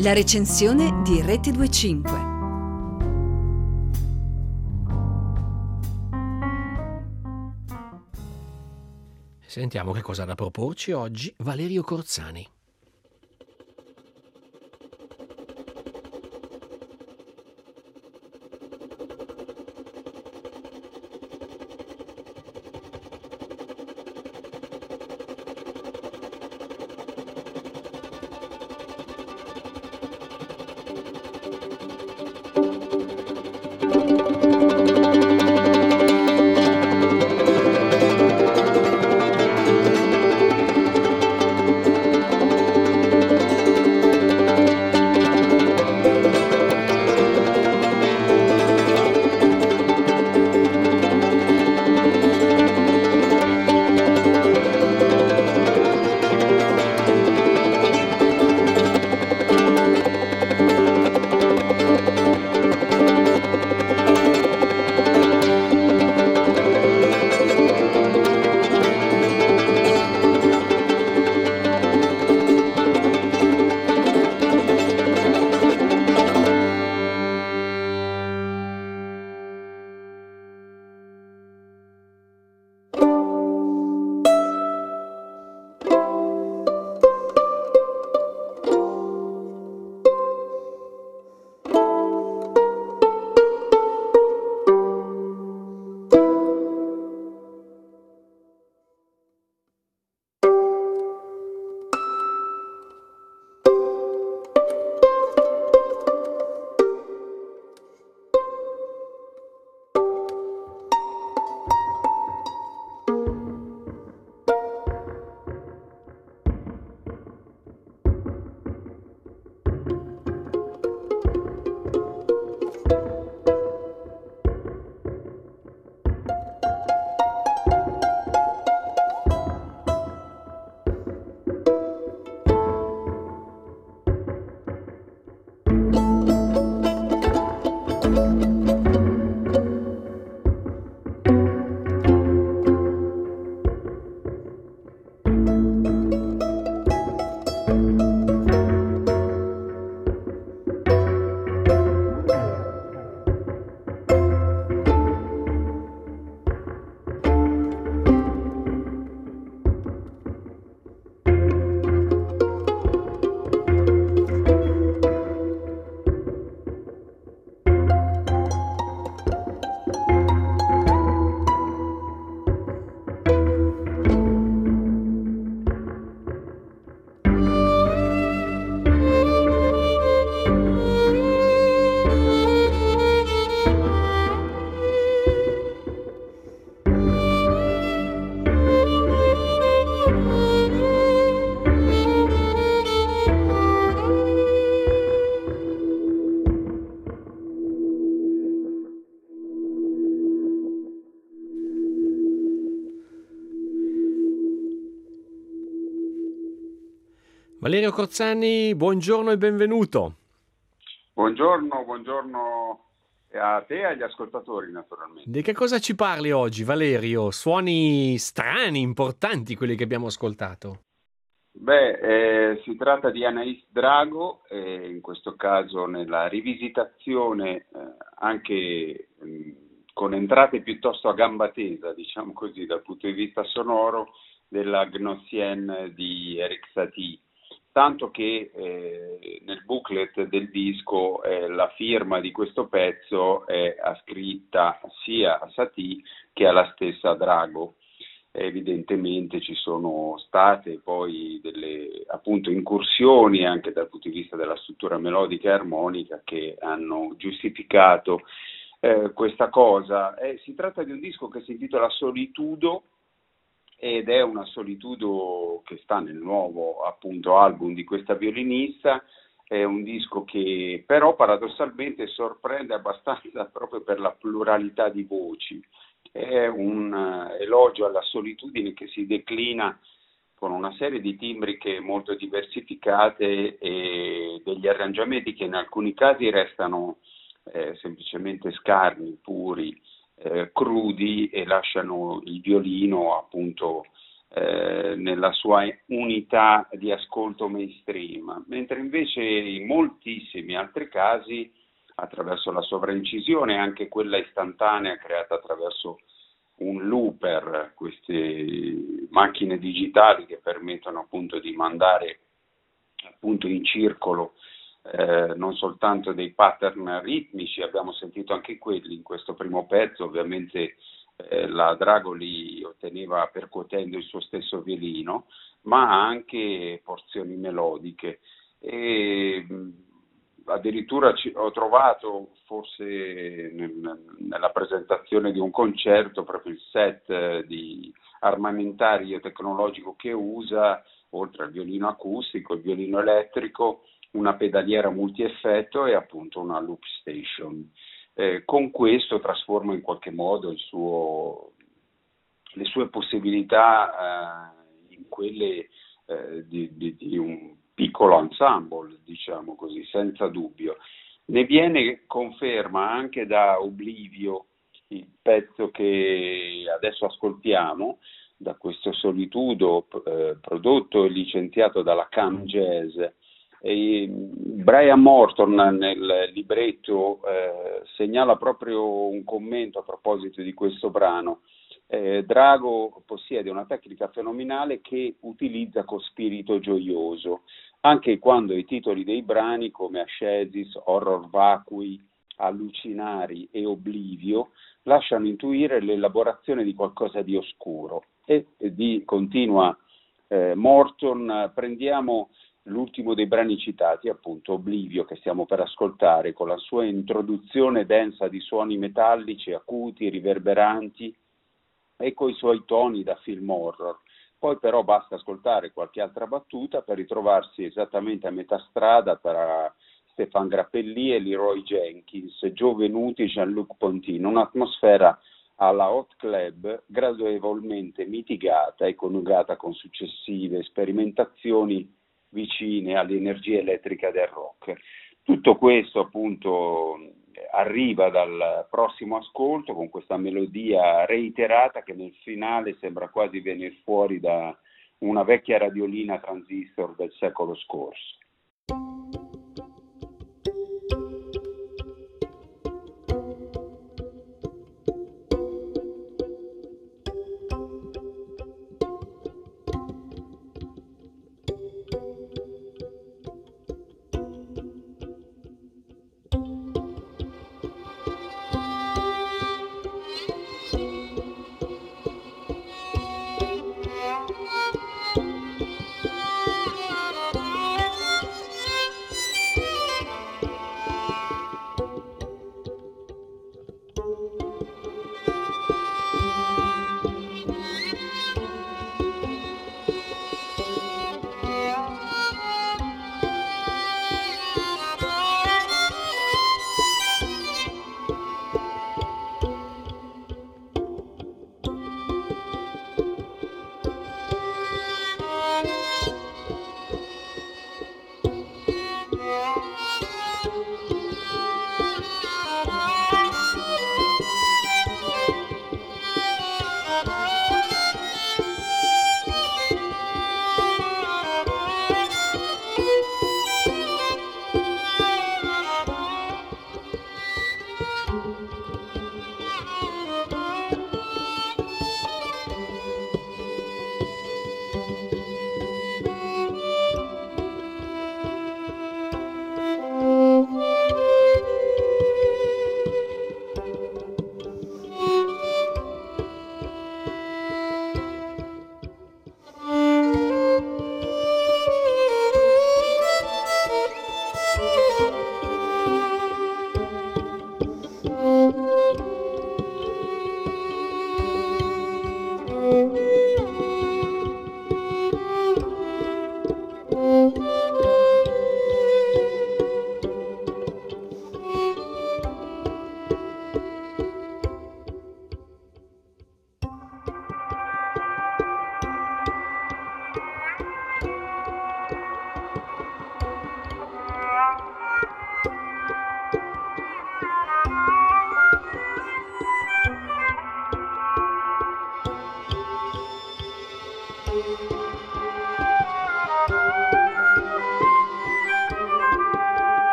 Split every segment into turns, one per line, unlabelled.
La recensione di Rete25.
Sentiamo che cosa ha da proporci oggi Valerio Corzani. Valerio Corzani, buongiorno e benvenuto.
Buongiorno a te e agli ascoltatori, naturalmente.
Di che cosa ci parli oggi, Valerio? Suoni strani, importanti quelli che abbiamo ascoltato.
Si tratta di Anais Drago, in questo caso nella rivisitazione anche con entrate piuttosto a gamba tesa, diciamo così, dal punto di vista sonoro, della Gnossienne di Erik Satie. Tanto che nel booklet del disco la firma di questo pezzo è ascritta sia a Satie che alla stessa Drago. Evidentemente ci sono state poi delle appunto incursioni anche dal punto di vista della struttura melodica e armonica che hanno giustificato questa cosa. Si tratta di un disco che si intitola Solitudo, ed è una solitudo che sta nel nuovo appunto album di questa violinista. È un disco che però paradossalmente sorprende abbastanza proprio per la pluralità di voci. È un elogio alla solitudine che si declina con una serie di timbriche molto diversificate e degli arrangiamenti che in alcuni casi restano semplicemente scarni, puri, crudi, e lasciano il violino appunto nella sua unità di ascolto mainstream, mentre invece in moltissimi altri casi, attraverso la sovraincisione, anche quella istantanea creata attraverso un looper, queste macchine digitali che permettono appunto di mandare appunto in circolo non soltanto dei pattern ritmici, abbiamo sentito anche quelli in questo primo pezzo, ovviamente la Drago li otteneva percuotendo il suo stesso violino, ma anche porzioni melodiche. E addirittura ho trovato, forse nella presentazione di un concerto, proprio il set di armamentario tecnologico che usa, oltre al violino acustico, il violino elettrico, una pedaliera multieffetto e appunto una loop station. Con questo trasforma in qualche modo le sue possibilità in quelle di un piccolo ensemble, diciamo così, senza dubbio. Ne viene conferma anche da Oblivio, il pezzo che adesso ascoltiamo, da questo Solitudo prodotto e licenziato dalla Cam Jazz. Brian Morton nel libretto segnala proprio un commento a proposito di questo brano. Drago possiede una tecnica fenomenale che utilizza con spirito gioioso, anche quando i titoli dei brani come Ascesis, Horror Vacui, Allucinari e Oblivio lasciano intuire l'elaborazione di qualcosa di oscuro. Continua Morton, prendiamo l'ultimo dei brani citati, appunto Oblivio, che stiamo per ascoltare, con la sua introduzione densa di suoni metallici, acuti, riverberanti e coi suoi toni da film horror. Poi però basta ascoltare qualche altra battuta per ritrovarsi esattamente a metà strada tra Stéphane Grappelli e Leroy Jenkins, Joe Venuti e Jean-Luc Ponty, in un'atmosfera alla Hot Club gradevolmente mitigata e coniugata con successive sperimentazioni vicine all'energia elettrica del rock. Tutto questo appunto arriva dal prossimo ascolto con questa melodia reiterata che nel finale sembra quasi venire fuori da una vecchia radiolina transistor del secolo scorso.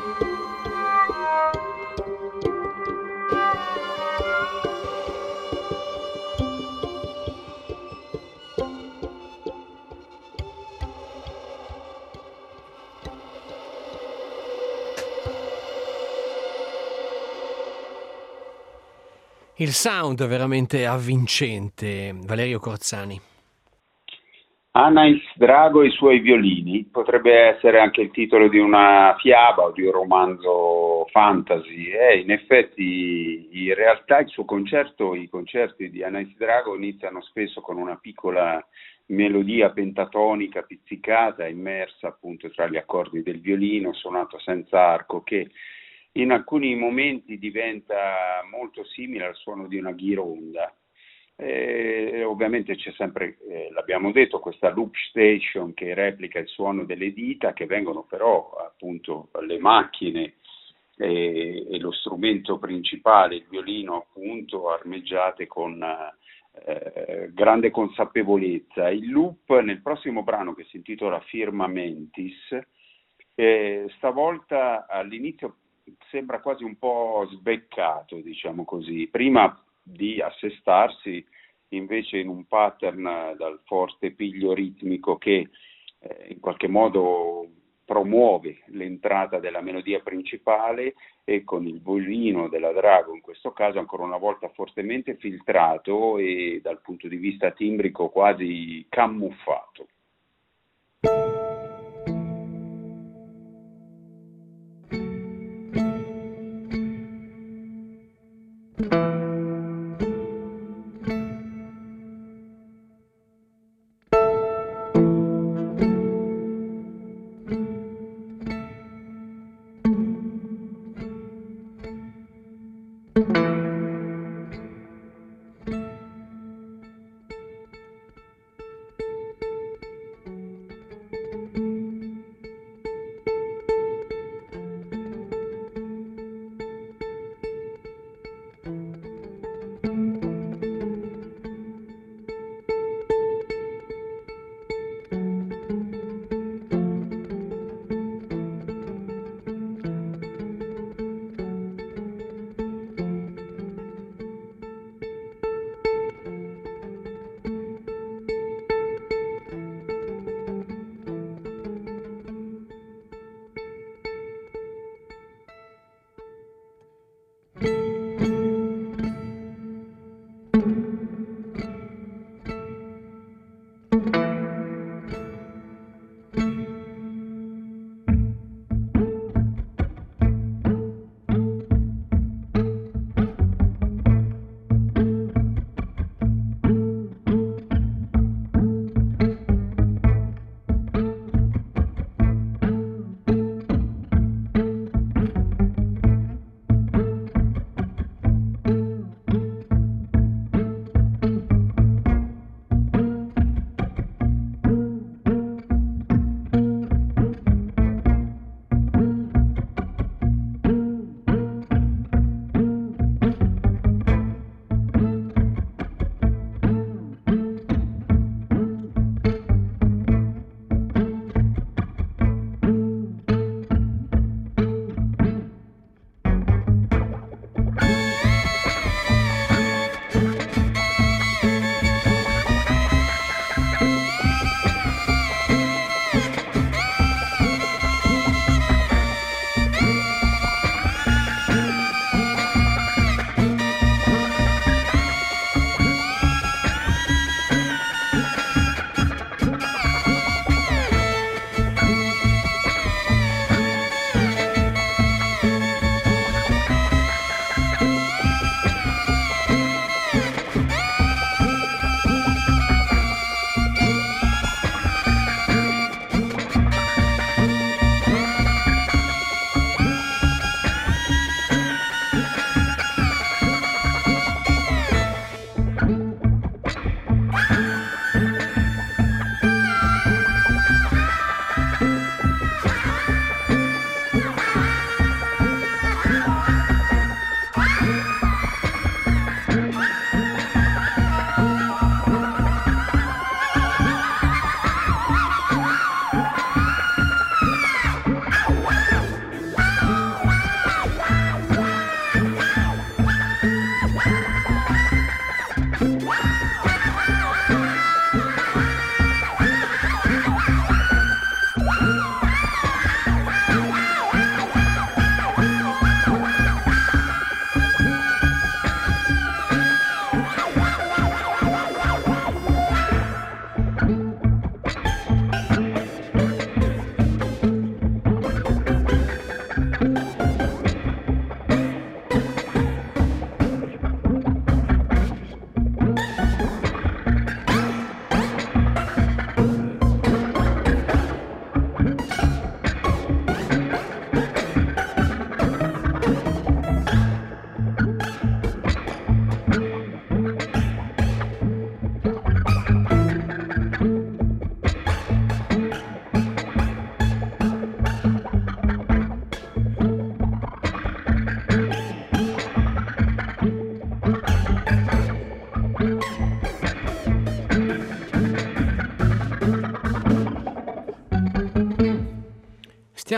Il sound veramente avvincente, Valerio Corzani.
Anais Drago e i suoi violini potrebbe essere anche il titolo di una fiaba o di un romanzo fantasy. In effetti, in realtà i concerti di Anais Drago iniziano spesso con una piccola melodia pentatonica pizzicata, immersa appunto tra gli accordi del violino, suonato senza arco, che in alcuni momenti diventa molto simile al suono di una ghironda. Ovviamente c'è sempre, l'abbiamo detto, questa loop station che replica il suono delle dita, che vengono però appunto le macchine e lo strumento principale, il violino appunto, armeggiate con grande consapevolezza. Il loop nel prossimo brano, che si intitola Firmamentis, stavolta all'inizio sembra quasi un po' sbeccato, diciamo così, prima di assestarsi invece in un pattern dal forte piglio ritmico che in qualche modo promuove l'entrata della melodia principale, e con il violino della Drago in questo caso ancora una volta fortemente filtrato e dal punto di vista timbrico quasi camuffato.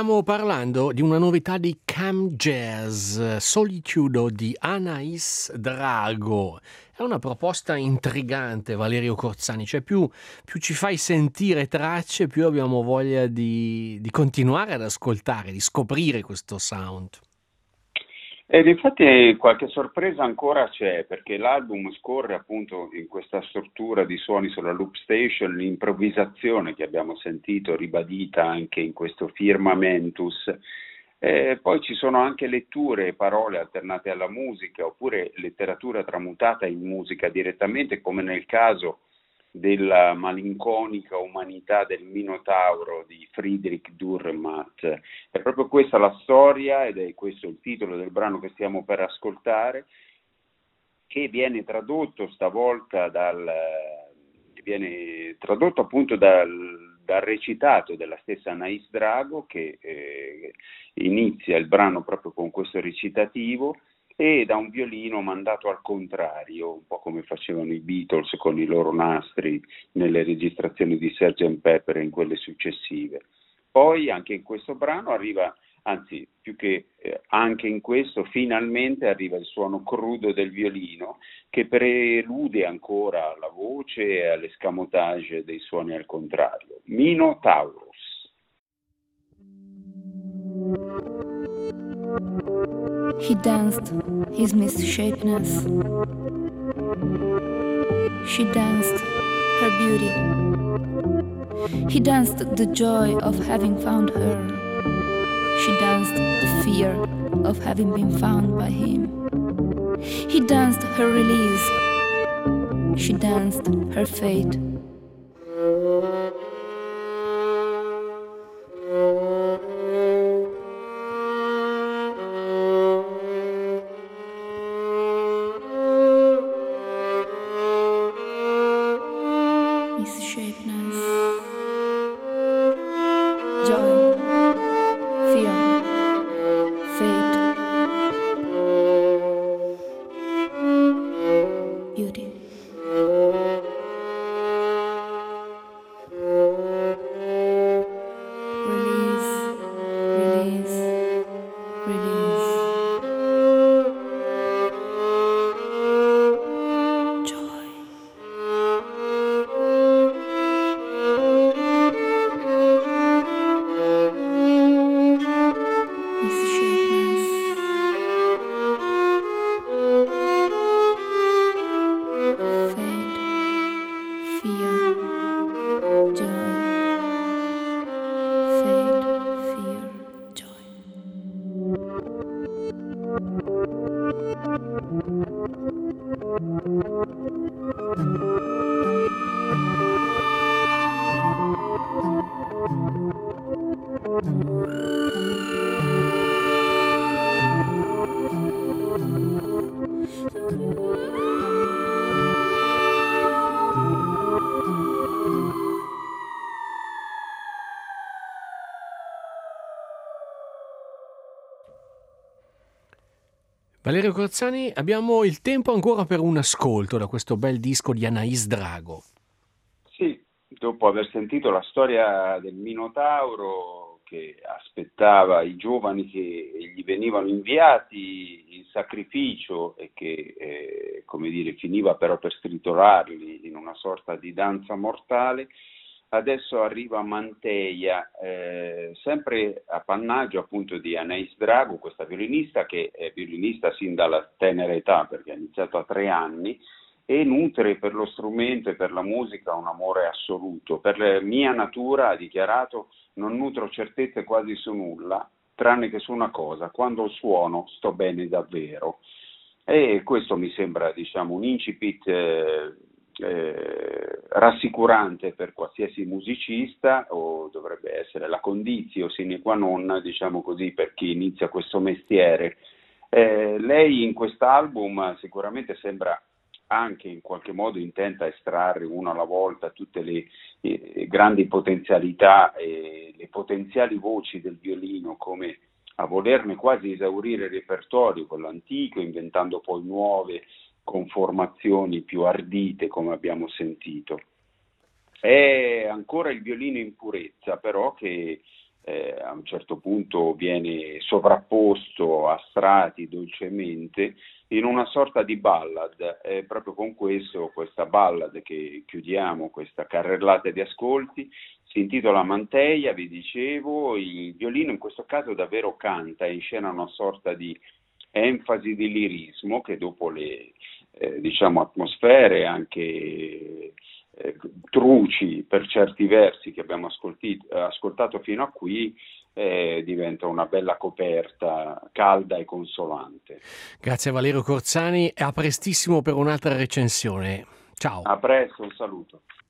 Stiamo parlando di una novità di Cam Jazz, Solitudo di Anais Drago. È una proposta intrigante, Valerio Corzani, cioè più ci fai sentire tracce, più abbiamo voglia di continuare ad ascoltare, di scoprire questo sound.
Ed infatti qualche sorpresa ancora c'è, perché l'album scorre appunto in questa struttura di suoni sulla loop station, l'improvvisazione che abbiamo sentito ribadita anche in questo Firmamentus. Poi ci sono anche letture e parole alternate alla musica, oppure letteratura tramutata in musica direttamente, come nel caso della malinconica umanità del Minotauro di Friedrich Dürrenmatt. È proprio questa la storia, ed è questo il titolo del brano che stiamo per ascoltare, che viene tradotto stavolta viene tradotto appunto dal recitato della stessa Anais Drago, che inizia il brano proprio con questo recitativo, e da un violino mandato al contrario, un po' come facevano i Beatles con i loro nastri nelle registrazioni di Sgt. Pepper e in quelle successive. Poi anche in questo brano arriva, anzi più che anche in questo, finalmente arriva il suono crudo del violino, che prelude ancora alla voce e all'escamotage dei suoni al contrario. Minotaurus.
He danced his misshapeness. She danced her beauty. He danced the joy of having found her. She danced the fear of having been found by him. He danced her release. She danced her fate.
Valerio Corzani, abbiamo il tempo ancora per un ascolto da questo bel disco di Anais Drago.
Sì, dopo aver sentito la storia del Minotauro che aspettava i giovani che gli venivano inviati in sacrificio e che, come dire, finiva però per stritolarli in una sorta di danza mortale, adesso arriva Manteia, sempre appannaggio appunto di Anais Drago, questa violinista che è violinista sin dalla tenera età, perché ha iniziato a 3 anni, e nutre per lo strumento e per la musica un amore assoluto. Per la mia natura, ha dichiarato, non nutro certezze quasi su nulla, tranne che su una cosa: quando suono sto bene davvero. E questo mi sembra, diciamo, un incipit rassicurante per qualsiasi musicista, o dovrebbe essere la conditio sine qua non, diciamo così, per chi inizia questo mestiere. Lei in quest'album sicuramente sembra anche in qualche modo intenta a estrarre uno alla volta tutte le grandi potenzialità e le potenziali voci del violino, come a volerne quasi esaurire il repertorio, quello antico, inventando poi nuove con formazioni più ardite, come abbiamo sentito. È ancora il violino in purezza, però, che a un certo punto viene sovrapposto a strati dolcemente in una sorta di ballad. Proprio con questa ballad che chiudiamo questa carrellata di ascolti. Si intitola Manteia, vi dicevo, il violino in questo caso davvero canta, in scena una sorta di enfasi di lirismo che dopo le diciamo atmosfere anche truci per certi versi che abbiamo ascoltato fino a qui, diventa una bella coperta calda e consolante.
Grazie a Valerio Corzani e a prestissimo per un'altra recensione. Ciao.
A presto, un saluto.